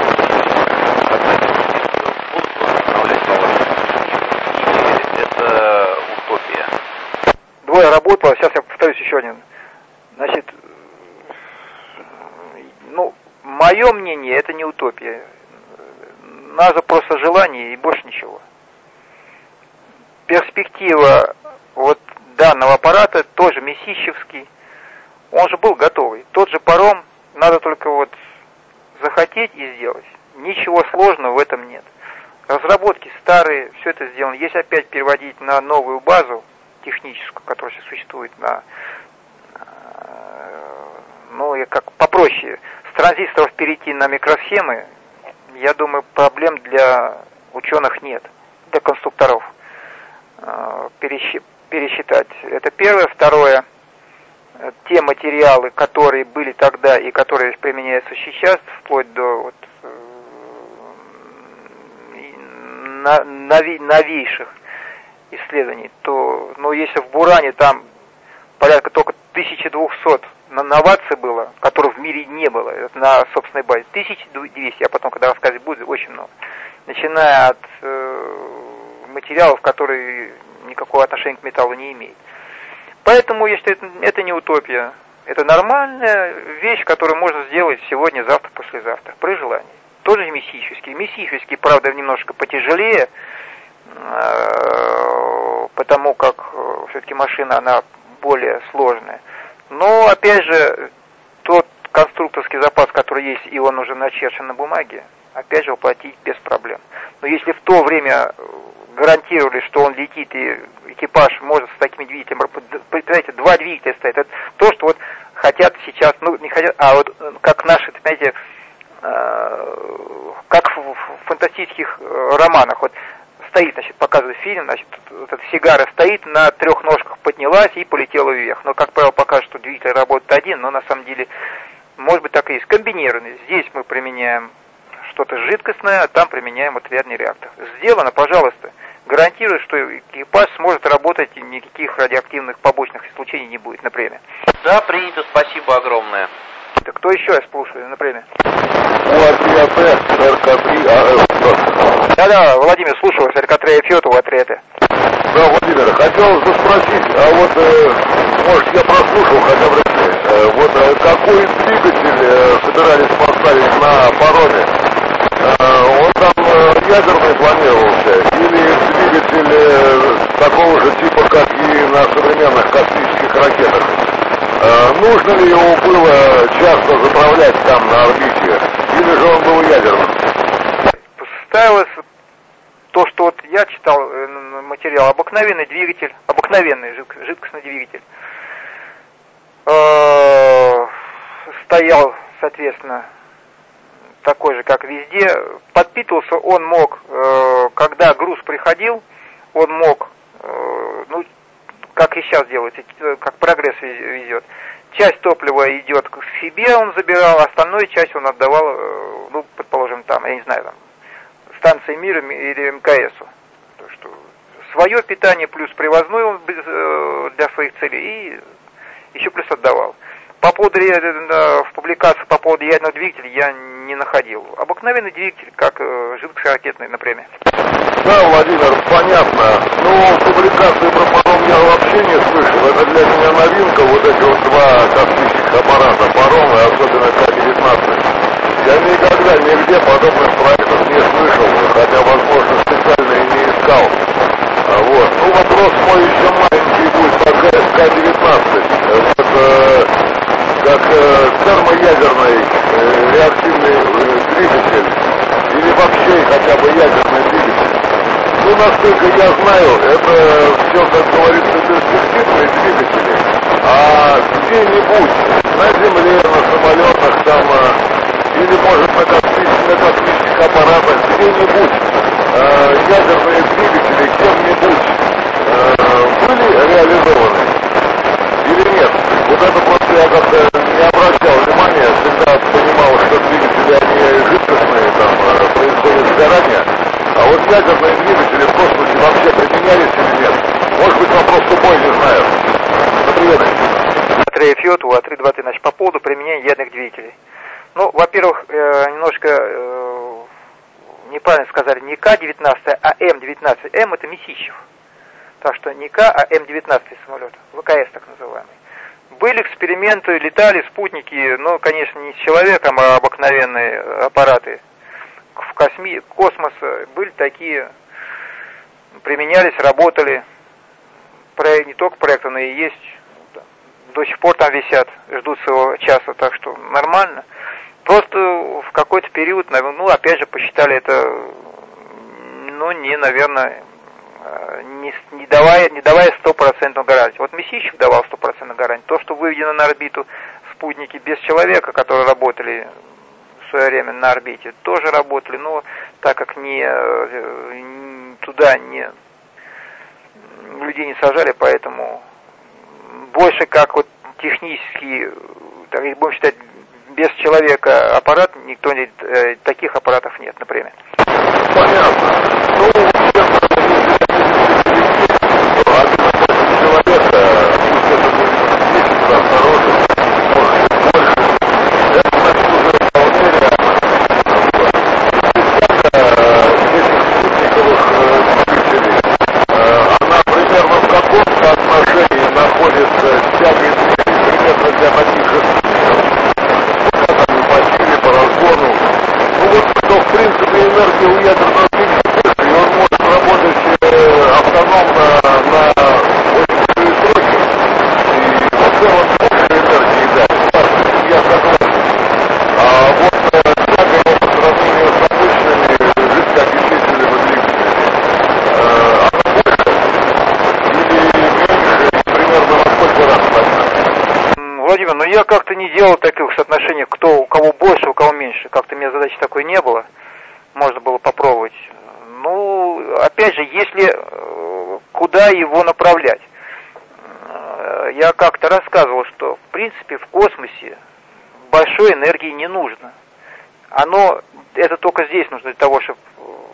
будут управлять полосами? Или это утопия?
Двое работало, сейчас я повторюсь еще один. Значит, ну, мое мнение, это не утопия. Надо просто желание и больше ничего. Перспектива вот данного аппарата тоже мессищевский. Он же был готовый. Тот же паром, надо только вот захотеть и сделать. Ничего сложного в этом нет. Разработки старые, все это сделано. Если опять переводить на новую базу техническую, которая сейчас существует на, ну, и как попроще, с транзисторов перейти на микросхемы, я думаю, проблем для ученых нет, для конструкторов пересчитать. Это первое. Второе, те материалы, которые были тогда и которые применяются сейчас, вплоть до вот, новейших исследований, то, ну, если в Буране там порядка только тысяча двести новаций было, которых в мире не было, это на собственной базе, тысяча двести, а потом, когда рассказывать будет, очень много. Начиная от э, материалов, которые никакого отношения к металлу не имеют. Поэтому, если это, это не утопия, это нормальная вещь, которую можно сделать сегодня, завтра, послезавтра, при желании. Тоже мессический. Мессический, правда, немножко потяжелее, потому как все-таки машина, она более сложная. Но, опять же, тот конструкторский запас, который есть, и он уже начерчен на бумаге, опять же, воплотить без проблем. Но если в то время гарантировали, что он летит, и экипаж может с такими двигателями, представляете, два двигателя стоят, это то, что вот хотят сейчас, ну, не хотят, а вот как наши, понимаете, как в фантастических романах, вот стоит, значит, показывает фильм, значит, вот эта сигара стоит, на трех ножках поднялась и полетела вверх. Но, как правило, покажет, что двигатель работает один, но на самом деле, может быть, так и есть. Комбинированный. Здесь мы применяем что-то жидкостное, а там применяем вот ядерный реактор. Сделано, пожалуйста. Гарантирую, что экипаж сможет работать, и никаких радиоактивных побочных излучений не будет на премии.
Да, принято, спасибо огромное.
Так кто еще, я слушаю, на премии?
У три А Т, Р К три А Ф.
Да-да, Владимир, слушаю вас, Р К три А Ф, У А три А Т.
Да, Владимир, хотел бы спросить, а вот, э, может, я прослушал хотя бы, э, вот э, какой двигатель э, собирались поставить на пароме? Э, он там э, ядерный планировался или двигатель э, такого же типа, как и на современных космических ракетах? Э, нужно ли его было часто заправлять там на орбите, или же он был ядерным?
Ставилось то, что вот я читал материал, обыкновенный двигатель, обыкновенный жидкостный двигатель, э, стоял, соответственно, такой же, как везде. Подпитывался он мог, э, когда груз приходил, он мог, э, ну, как и сейчас делается, как прогресс везет. Часть топлива идет к себе, он забирал, остальную часть он отдавал, э, ну, предположим, там, я не знаю, там, станции МИРа или М К Су. То, что свое питание плюс привозной он для своих целей и еще плюс отдавал. По поводу, в публикации по поводу ядерного двигателя я не находил. Обыкновенный двигатель, как жидкоракетный, например.
Да, Владимир, понятно. Ну, публикации про паром я вообще не слышал. Это для меня новинка, вот эти вот два космических аппарата, паром и особенно К девятнадцать. Я никогда нигде подобных проектов не слышал, хотя, возможно, специально и не искал. Вот. Ну, вопрос мой еще маленький будет по К девятнадцать. Это как э, термоядерный э, реактивный э, двигатель или вообще хотя бы ядерный двигатель. Ну, насколько я знаю, это все, как говорится, перспективные двигатели. А где-нибудь на Земле, на самолетах там, или, может, на космических, на космических аппаратах, где-нибудь э, ядерные двигатели кем-нибудь э, были реализованы или нет? Вот это просто я как-то не обращал внимания, всегда понимал, что двигатели, они жидкостные, там, происходит сгорание. А вот ядерные двигатели в космосе вообще применялись или нет? Может быть, вопрос тупой, не знаю. Например.
У А три А Ф, У А три двадцать, значит, по поводу применения ядерных двигателей. Ну, во-первых, э, немножко э, неправильно сказали, не К девятнадцать, а М девятнадцать. М это Месищев. Так что не К, а М девятнадцать самолет. В К С так называемый. Были эксперименты, летали спутники, ну, конечно, не с человеком, а обыкновенные аппараты. В косми... космос были такие, применялись, работали. Про... Не только проекты, но и есть. До сих пор там висят, ждут своего часа, так что нормально. Просто в какой-то период, ну, опять же, посчитали это, ну, не, наверное, не, не давая не давая стопроцентную гарантию. Вот Месищев давал стопроцентную гарантию. То, что выведено на орбиту спутники без человека, которые работали в свое время на орбите, тоже работали, но так как не, туда не людей не сажали, поэтому больше как вот технический, так, будем считать, без человека аппарат, никто не, э, таких аппаратов нет, например.
Понятно. Ну, человека, пусть это будет десять раз хороший, может быть больше, это значит уже вполне реально. Этих спутниковых двигателей, она примерно в каком-то отношении находится с тягой примерно для таких же спутников. Как они по силе, по разгону. Ну вот, что в принципе энергия у ядерного двигателя, и он может работать э, автономно на очень большие сроки. И вообще он больше энергии дает. Я согласен. А вот э, тяга его по сравнению с обычными жидкоокислительными двигателями, э, она больше или меньше, и примерно во сколько раз возьмет?
Владимир, ну я как-то не делал таких соотношений, кто, у кого больше, у кого меньше. Как-то у меня задачи такой не было. Можно было попробовать. Ну, опять же, если куда его направлять. Я как-то рассказывал, что в принципе в космосе большой энергии не нужно. Оно, это только здесь нужно для того, чтобы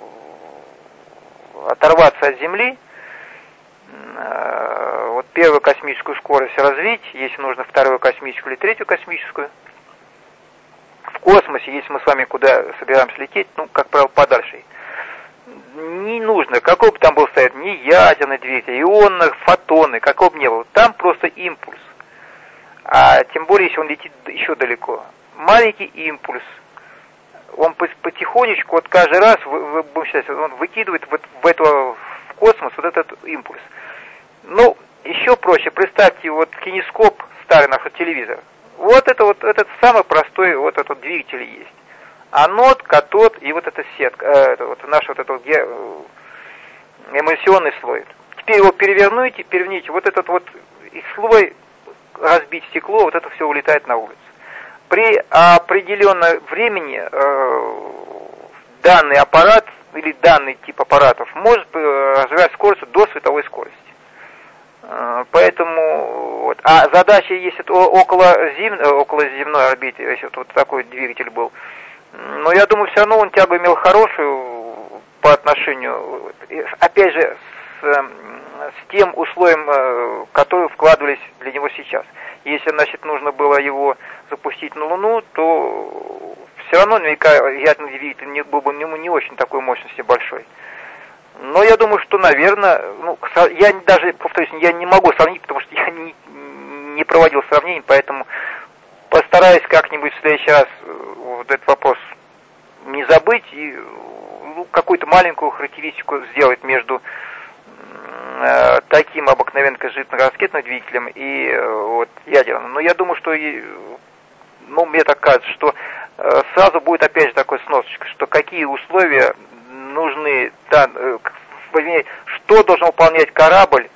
оторваться от Земли. Вот первую космическую скорость развить, если нужно вторую космическую или третью космическую. В космосе, если мы с вами куда собираемся лететь, ну, как правило, подальше, не нужно, какой бы там был стоять, ни ядерный двигатель, ионные, фотоны, какого бы ни было, там просто импульс. А тем более, если он летит еще далеко. Маленький импульс, он потихонечку, вот каждый раз, вы, вы, считать, он выкидывает вот в, этого, в космос вот этот импульс. Ну, еще проще, представьте, вот кинескоп, старый наш телевизор. Вот это вот, этот самый простой вот этот двигатель есть. Анод, катод и вот эта сетка, э, это вот наш вот этот ге, эмульсионный слой. Теперь его переверните, переверните, вот этот вот слой, разбить стекло, вот это все улетает на улицу. При определенном времени э, данный аппарат или данный тип аппаратов может развивать скорость до световой скорости. Э, поэтому, вот, а задача, если около, зем, около земной орбиты, если вот, вот такой двигатель был, но я думаю, все равно он тягу имел хорошую по отношению, опять же, с, с тем условием, которые вкладывались для него сейчас. Если, значит, нужно было его запустить на Луну, то все равно наверняка ядерный двигатель не, был бы не, не очень такой мощности большой. Но я думаю, что, наверное, ну, я даже, повторюсь, я не могу сравнить, потому что я не, не проводил сравнений, поэтому постараюсь как-нибудь в следующий раз вот этот вопрос не забыть и ну, какую-то маленькую характеристику сделать между э, таким обыкновенным жидкоракетным двигателем и э, вот, ядерным. Но я думаю, что, и, ну, мне так кажется, что э, сразу будет опять же такой сносочка, что какие условия нужны, да, э, что должен выполнять корабль,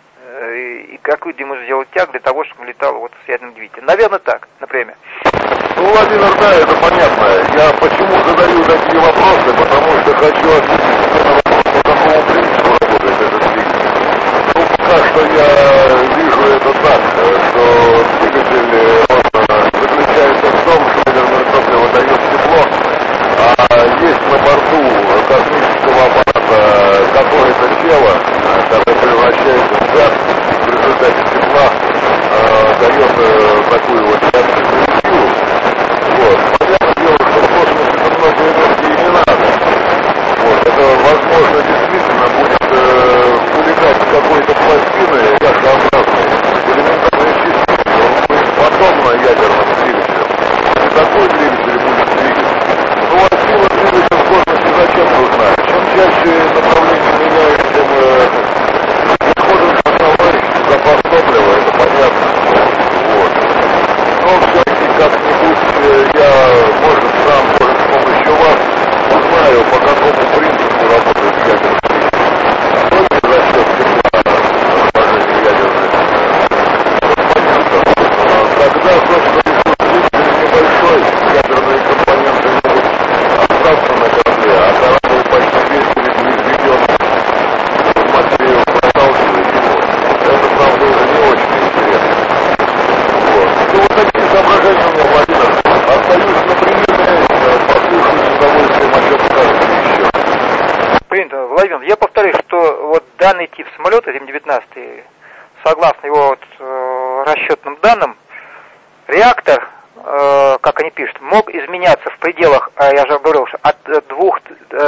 и какую ему сделать тяг для того, чтобы летал вот с ядерным двигателем. Наверное, так, например.
Ну, Владимир, да, это понятно. Я почему задаю такие вопросы, потому что хочу ответить на вопрос, по какому принципу работает этот двигатель. Ну, пока что я вижу это так, что двигатель он заключается в том, что ядерное топливо дает тепло, а есть на борту космического аппарата какое-то тело, которое превращается в газ, в результате тепла э, дает э, такую вот реактивную силу. Вот. Понятное дело, что в космосе много энергии не надо. Вот. Это, возможно, действительно будет э, улетать с какой-то пластины газообразной, элементарной частицы. Он будет подобно ядерному двигателю. И такой двигатель будет двигаться. Ну, а сила двигателя в космосе зачем нужна? Чем чаще направление меняет, тем э, исходит основной запас топлива, это понятно. Вот. Но все-таки как-нибудь э, я, может, сам, может, с помощью вас узнаю, по какому принципу работает ядерный двигатель. Только за счет тепла расположения ядерных компонентов. Тогда, собственно, двигатель небольшой, ядерные компоненты могут остаться на корабле, а корабль почти весь произведен в материю, проталкивает его. Это, правда, уже не очень интересно. Вот. Ну, вот такие соображения у меня, Владимир. Остаюсь на приеме, послушаю с удовольствием, о чем скажете еще.
Принято. Владимир, я повторю, что вот данный тип самолета, Эм девятнадцать, согласно его вот, э, расчетным данным, реактор, э, как они пишут, мог изменяться в пределах, э, я же говорил, что от двух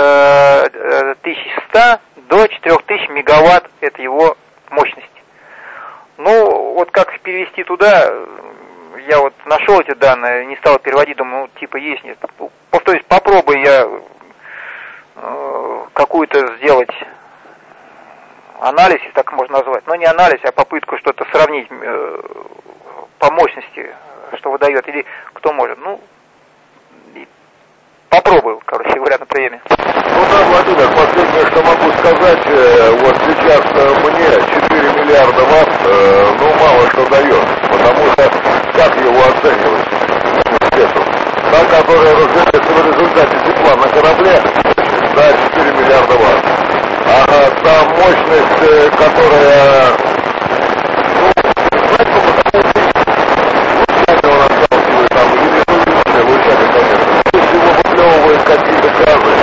тысяч ста до четырёх тысяч мегаватт это его мощность. Ну, вот как перевести туда, я вот нашел эти данные, не стал переводить, думаю, ну, типа есть, нет. Повторюсь, попробую я э, какую-то сделать анализ, если так можно назвать. Но не анализ, а попытку что-то сравнить э, по мощности, что выдает, или кто может. Ну, попробую, короче говоря, на приеме.
Ну да, Владимир, последнее, что могу сказать, э, вот сейчас э, мне четыре миллиарда ватт, э, ну, мало что дает, потому что как его оценивать? Свету? Та, которая разгоняется в результате тепла на корабле, да, четыре миллиарда ватт. А та мощность, э, которая, ну, знаете, лучами он отталкивает, там, или лучами, конечно, пусть его выплевывает какие-то газы.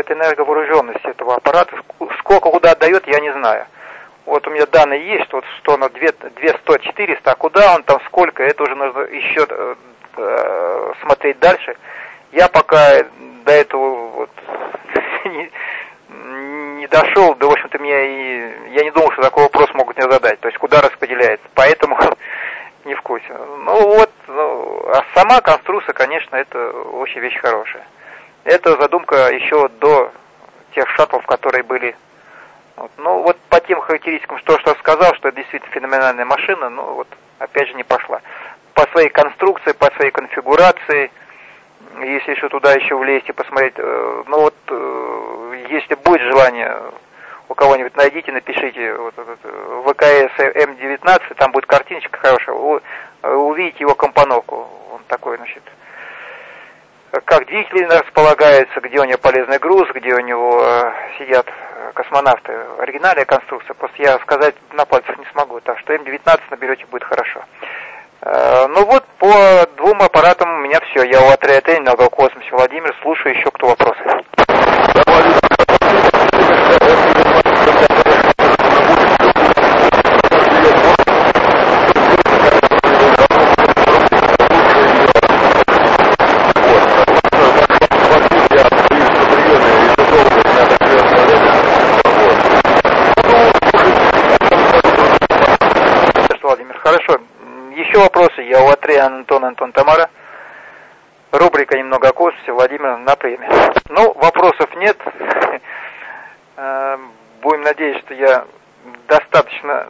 это энерговооруженность этого аппарата. Сколько куда отдает, я не знаю. Вот у меня данные есть, вот что на две сто четыреста, а куда он там, сколько, это уже нужно еще э, смотреть дальше. Я пока до этого вот не, не дошел, да, в общем-то, меня и я не думал, что такой вопрос могут мне задать, то есть куда распределяется, поэтому не в курсе. Ну вот, ну, а сама конструкция, конечно, это очень вещь хорошая. Это задумка еще до тех шаттлов, которые были. Вот. Ну вот по тем характеристикам, что, что сказал, что это действительно феноменальная машина, ну вот опять же не пошла. По своей конструкции, по своей конфигурации, если еще туда еще влезть и посмотреть, э, ну вот э, если будет желание у кого-нибудь, найдите, напишите вот, вот, ВКС эм девятнадцать, там будет картиночка хорошая, вы увидите его компоновку, он такой, значит, как двигатель располагается, где у него полезный груз, где у него э, сидят космонавты. Оригинальная конструкция, просто я сказать на пальцах не смогу, так что эм девятнадцать наберете, будет хорошо. Э, ну вот, по двум аппаратам у меня все. Я у отряда немного в космосе. Владимир, слушаю, еще кто вопросы? Хорошо. Еще вопросы? Я у Атрея Антон, Антон, Тамара. Рубрика «Немного о космосе». Владимир на приеме. Ну, вопросов нет. Будем надеяться, что я достаточно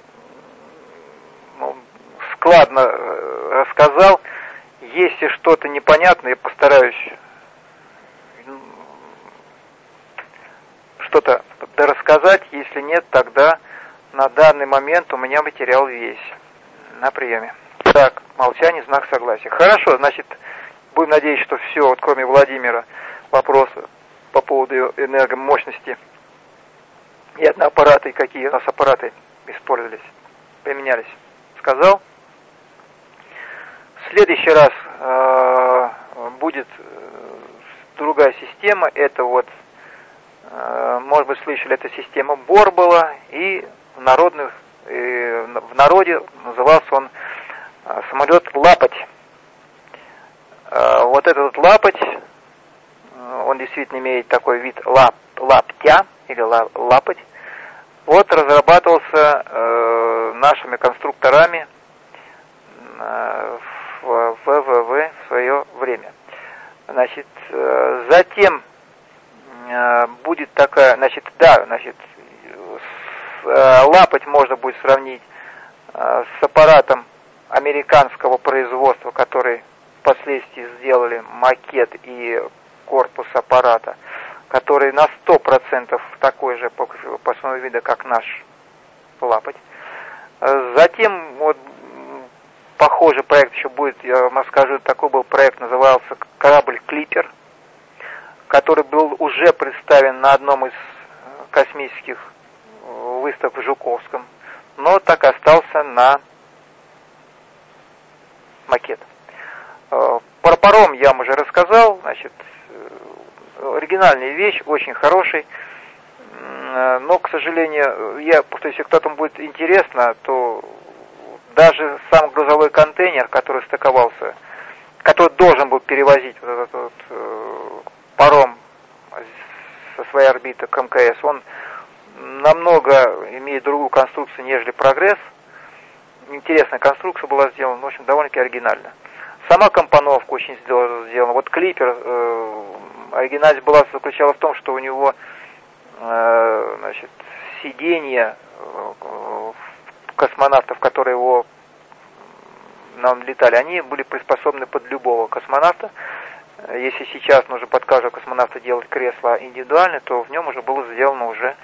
ну, складно рассказал. Если что-то непонятно, я постараюсь что-то дорассказать. Если нет, тогда на данный момент у меня материал весь. На приеме. Так, молчание, знак согласия. Хорошо, значит, будем надеяться, что все, вот кроме Владимира, вопросы по поводу энергомощности и аппараты, какие у нас аппараты использовались, применялись, сказал. В следующий раз э, будет другая система, это вот, э, может быть, слышали, это система Бор была, и в народных в народе назывался он самолет Лапоть. Вот этот Лапоть, он действительно имеет такой вид лап, лаптя или лапоть. Вот разрабатывался э, нашими конструкторами э, в ВВВ в свое время. Значит, э, затем э, будет такая, значит, да, значит, Лапоть можно будет сравнить с аппаратом американского производства, который впоследствии сделали макет и корпус аппарата, который на сто процентов такой же по, по своему виду, как наш Лапоть. Затем вот похожий проект еще будет, я вам расскажу, такой был проект, назывался корабль Клипер, который был уже представлен на одном из космических выставок в Жуковском, но так остался на макет. Про паром я вам уже рассказал, значит, оригинальная вещь, очень хороший, но, к сожалению, я, повторюсь, если кто-то будет интересно, то даже сам грузовой контейнер, который стыковался, который должен был перевозить вот этот вот, э, паром со своей орбиты к эм ка эс, он намного имеет другую конструкцию, нежели Прогресс. Интересная конструкция была сделана, в общем, довольно-таки оригинально. Сама компоновка очень сделана. Вот Клипер, э, оригинальность была заключалась в том, что у него э, значит, сиденья э, космонавтов, которые его нам летали, они были приспособлены под любого космонавта. Если сейчас нужно под каждого космонавта делать кресло индивидуально, то в нем уже было сделано уже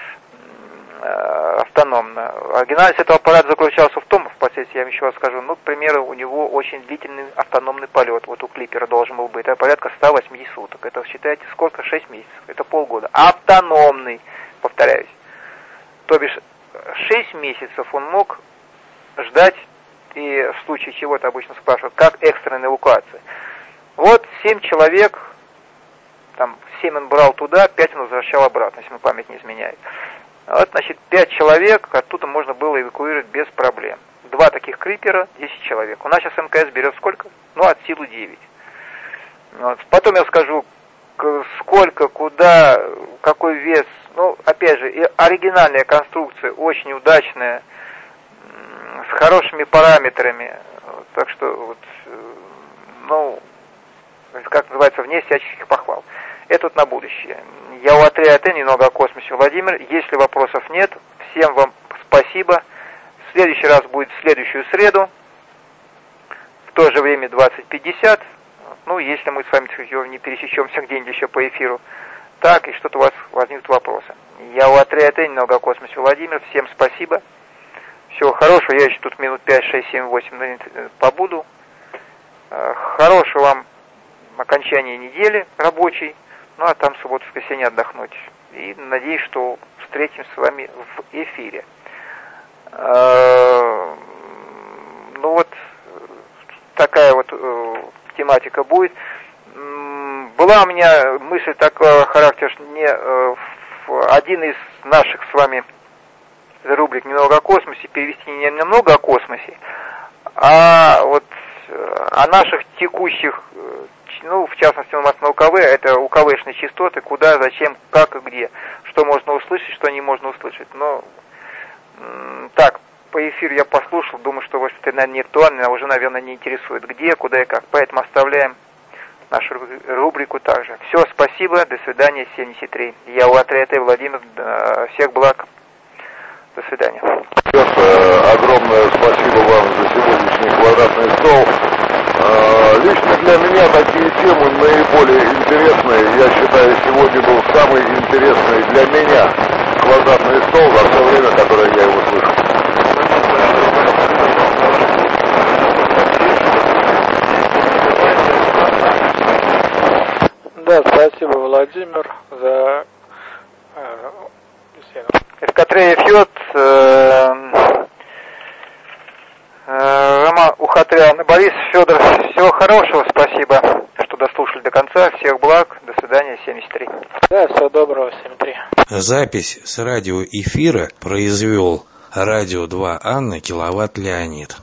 автономно. Оригинальность этого аппарата заключалась в том, впоследствии я вам еще раз скажу, ну, к примеру, у него очень длительный автономный полет, вот у Клипера должен был быть, это порядка сто восемьдесят суток, это считайте сколько, шесть месяцев, это полгода, автономный, повторяюсь, то бишь шесть месяцев он мог ждать, и в случае чего-то обычно спрашивают, как экстренная эвакуация. Вот семь человек там семь он брал туда, пять он возвращал обратно, если мне память не изменяет. Вот, значит, пять человек оттуда можно было эвакуировать без проблем. Два таких крипера, десять человек. У нас сейчас МКС берет сколько? Ну, от силы девять. Вот. Потом я скажу, сколько, куда, какой вес. Ну, опять же, и оригинальная конструкция, очень удачная, с хорошими параметрами. Так что, вот, ну, как называется, вне всяческих похвал. Это вот на будущее. Я у отряда немного о космосе, Владимир. Если вопросов нет, всем вам спасибо. В следующий раз будет в следующую среду, в то же время двадцать пятьдесят. Ну, если мы с вами не пересечемся где-нибудь еще по эфиру, так, и что-то у вас возникнут вопросы. Я у отряда немного о космосе, Владимир. Всем спасибо. Всего хорошего. Я еще тут минут пять, шесть, семь, восемь побуду. Хорошего вам окончания недели рабочей. Ну, а там субботу, воскресенье отдохнуть. И надеюсь, что встретимся с вами в эфире. Ну, вот такая вот тематика будет. Была у меня мысль такого характера, что не один из наших с вами рубрик «Немного о космосе» перевести не немного о космосе, а вот о наших текущих, ну, в частности, у нас на УКВ, это УКВшные частоты, куда, зачем, как и где, что можно услышать, что не можно услышать. Но так, по эфиру я послушал, думаю, что вот это, наверное, не актуально, уже, наверное, не интересует, где, куда и как. Поэтому оставляем нашу рубрику также. Все, спасибо, до свидания, семьдесят три. Я у отряда Владимир, всех благ. До свидания.
Огромное спасибо вам за сегодняшний квадратный стол. Лично для меня такие темы наиболее интересные. Я считаю, сегодня был самый интересный для меня квадратный стол за все время, которое я его слышал.
Да, спасибо, Владимир, за э, беседу.
Это Катрея Фьот, э, э, Рома Ухатрян, Борис Федор. Всего хорошего, спасибо, что дослушали до конца. Всех благ, до свидания, семьдесят три.
Да, всего доброго, семьдесят три.
Запись с радиоэфира произвел Радио два Анна, Киловатт Леонид.